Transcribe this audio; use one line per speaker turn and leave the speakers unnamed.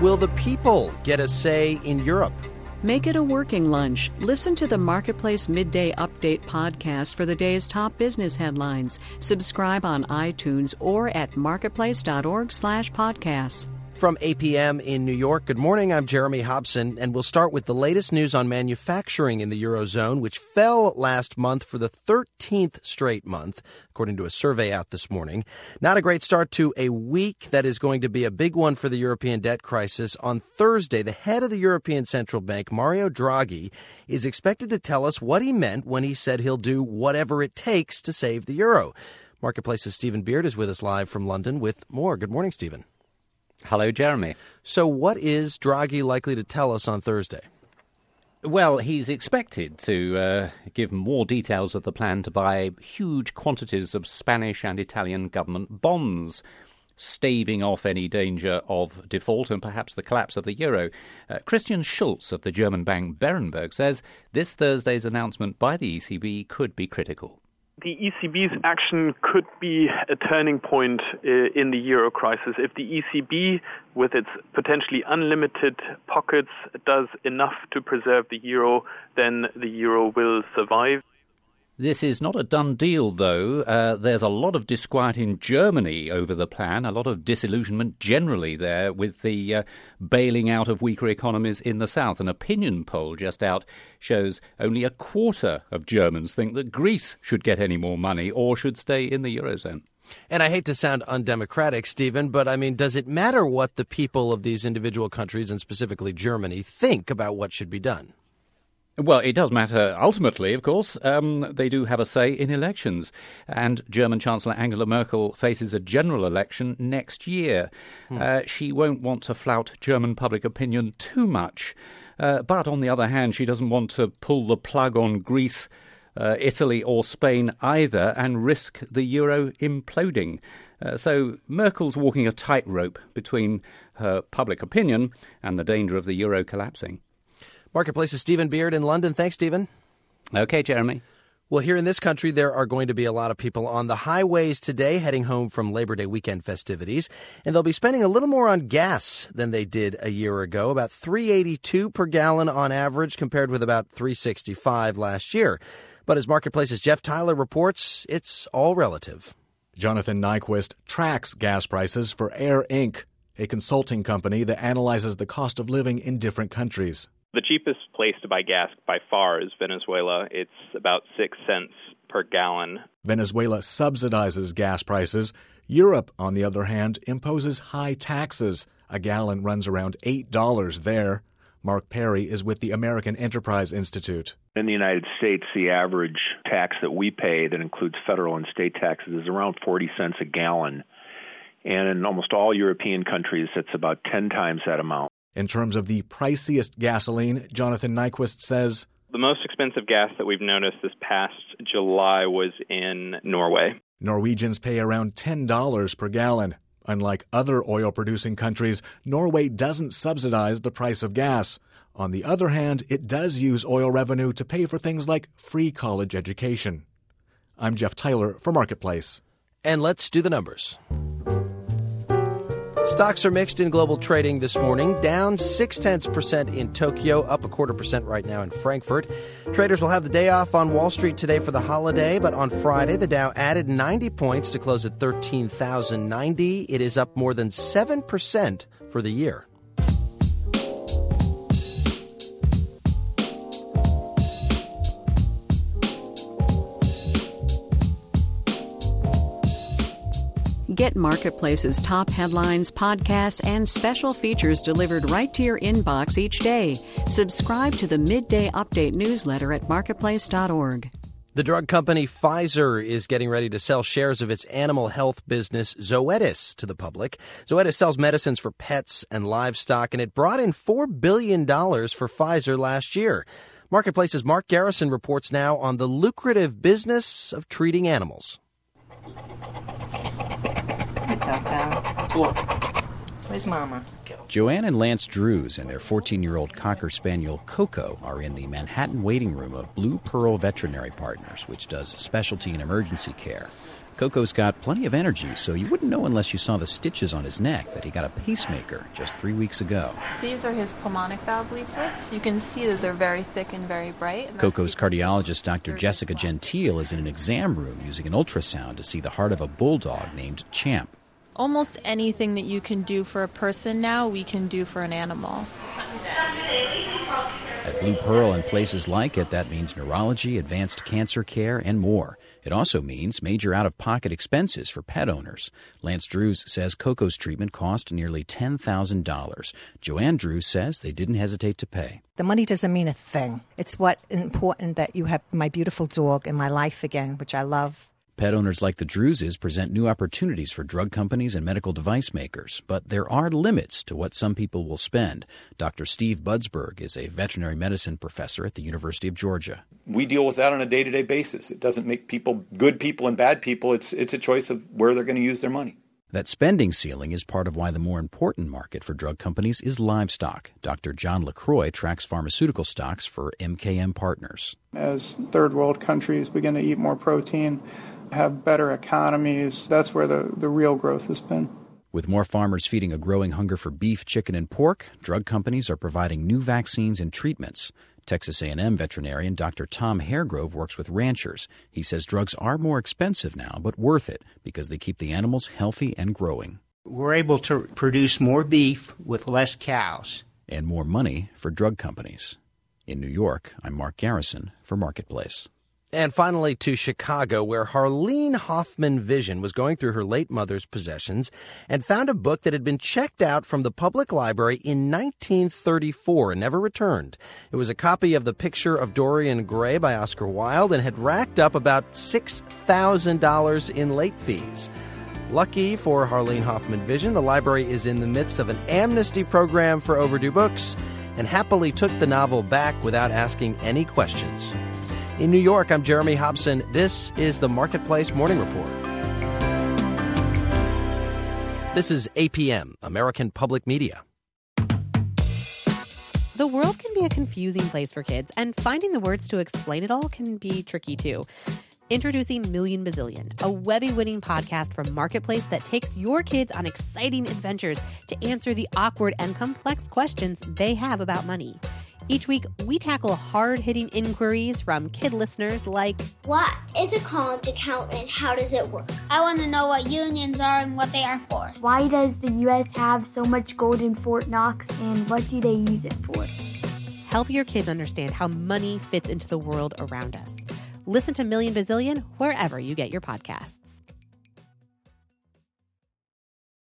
Will the people get a say in Europe?
Make it a working lunch. Listen to the Marketplace Midday Update podcast for the day's top business headlines. Subscribe on iTunes or at marketplace.org/podcasts.
From APM in New York, good morning. I'm Jeremy Hobson, and we'll start with the latest news on manufacturing in the Eurozone, which fell last month for the 13th straight month, according to a survey out this morning. Not a great start to a week that is going to be a big one for the European debt crisis. On Thursday, the head of the European Central Bank, Mario Draghi, is expected to tell us what he meant when he said he'll do whatever it takes to save the euro. Marketplace's Stephen Beard is with us live from London with more. Good morning, Stephen.
Hello, Jeremy.
So what is Draghi likely to tell us on Thursday?
Well, he's expected to give more details of the plan to buy huge quantities of Spanish and Italian government bonds, staving off any danger of default and perhaps the collapse of the euro. Christian Schulz of the German bank Berenberg says this Thursday's announcement by the ECB could be critical.
The ECB's action could be a turning point in the euro crisis. If the ECB, with its potentially unlimited pockets, does enough to preserve the euro, then the euro will survive.
This is not a done deal, though. There's a lot of disquiet in Germany over the plan, a lot of disillusionment generally there with the bailing out of weaker economies in the south. An opinion poll just out shows only a quarter of Germans think that Greece should get any more money or should stay in the Eurozone.
And I hate to sound undemocratic, Stephen, but I mean, does it matter what the people of these individual countries, and specifically Germany, think about what should be done?
Well, it does matter ultimately, of course. They do have a say in elections. And German Chancellor Angela Merkel faces a general election next year. She won't want to flout German public opinion too much. But on the other hand, she doesn't want to pull the plug on Greece, Italy or Spain either and risk the euro imploding. So Merkel's walking a tightrope between her public opinion and the danger of the euro collapsing.
Marketplace's Stephen Beard in London. Thanks, Stephen.
Okay, Jeremy.
Well, here in this country, there are going to be a lot of people on the highways today heading home from Labor Day weekend festivities, and they'll be spending a little more on gas than they did a year ago, about $3.82 per gallon on average compared with about $3.65 last year. But as Marketplace's Jeff Tyler reports, it's all relative.
Jonathan Nyquist tracks gas prices for Air Inc., a consulting company that analyzes the cost of living in different countries.
The cheapest place to buy gas by far is Venezuela. It's about 6 cents per gallon.
Venezuela subsidizes gas prices. Europe, on the other hand, imposes high taxes. A gallon runs around $8 there. Mark Perry is with the American Enterprise Institute.
In the United States, the average tax that we pay that includes federal and state taxes is around 40 cents a gallon. And in almost all European countries, it's about 10 times that amount.
In terms of the priciest gasoline, Jonathan Nyquist says,
the most expensive gas that we've noticed this past July was in Norway.
Norwegians pay around $10 per gallon. Unlike other oil-producing countries, Norway doesn't subsidize the price of gas. On the other hand, it does use oil revenue to pay for things like free college education. I'm Jeff Tyler for Marketplace.
And let's do the numbers. Stocks are mixed in global trading this morning, down 0.6% in Tokyo, up 0.25% right now in Frankfurt. Traders will have the day off on Wall Street today for the holiday, but on Friday, the Dow added 90 points to close at 13,090. It is up more than 7% for the year.
Get Marketplace's top headlines, podcasts, and special features delivered right to your inbox each day. Subscribe to the Midday Update newsletter at marketplace.org.
The drug company Pfizer is getting ready to sell shares of its animal health business Zoetis to the public. Zoetis sells medicines for pets and livestock, and it brought in $4 billion for Pfizer last year. Marketplace's Mark Garrison reports now on the lucrative business of treating animals.
Where's Mama?
Joanne and Lance Drews and their 14-year-old Cocker Spaniel Coco are in the Manhattan waiting room of Blue Pearl Veterinary Partners, which does specialty and emergency care. Coco's got plenty of energy, so you wouldn't know unless you saw the stitches on his neck that he got a pacemaker just 3 weeks ago.
These are his pulmonic valve leaflets. You can see that they're very thick and very bright.
Coco's cardiologist, Dr. Jessica Gentile, is in an exam room using an ultrasound to see the heart of a bulldog named Champ.
Almost anything that you can do for a person now, we can do for an animal.
At Blue Pearl and places like it, that means neurology, advanced cancer care, and more. It also means major out-of-pocket expenses for pet owners. Lance Drews says Coco's treatment cost nearly $10,000. Joanne Drews says they didn't hesitate to pay.
The money doesn't mean a thing. It's what's important that you have my beautiful dog in my life again, which I love.
Pet owners like the Drewses present new opportunities for drug companies and medical device makers, but there are limits to what some people will spend. Dr. Steve Budsberg is a veterinary medicine professor at the University of Georgia.
We deal with that on a day-to-day basis. It doesn't make people good people and bad people. It's a choice of where they're going to use their money.
That spending ceiling is part of why the more important market for drug companies is livestock. Dr. John LaCroix tracks pharmaceutical stocks for MKM Partners.
As third world countries begin to eat more protein, have better economies, that's where the real growth has been.
With more farmers feeding a growing hunger for beef, chicken, and pork, drug companies are providing new vaccines and treatments. Texas A&M veterinarian Dr. Tom Haregrove works with ranchers. He says drugs are more expensive now, but worth it because they keep the animals healthy and growing.
We're able to produce more beef with less cows.
And more money for drug companies. In New York, I'm Mark Garrison for Marketplace.
And finally to Chicago, where Harlene Hoffman Vision was going through her late mother's possessions and found a book that had been checked out from the public library in 1934 and never returned. It was a copy of The Picture of Dorian Gray by Oscar Wilde and had racked up about $6,000 in late fees. Lucky for Harlene Hoffman Vision, the library is in the midst of an amnesty program for overdue books and happily took the novel back without asking any questions. In New York, I'm Jeremy Hobson. This is the Marketplace Morning Report. This is APM, American Public Media.
The world can be a confusing place for kids, and finding the words to explain it all can be tricky too. Introducing Million Bazillion, a Webby-winning podcast from Marketplace that takes your kids on exciting adventures to answer the awkward and complex questions they have about money. Each week, we tackle hard-hitting inquiries from kid listeners like,
what is a college account and how does it work? I want to know what unions are and what they are for.
Why does the U.S. have so much gold in Fort Knox and what do they use it for?
Help your kids understand how money fits into the world around us. Listen to Million Bazillion wherever you get your podcasts.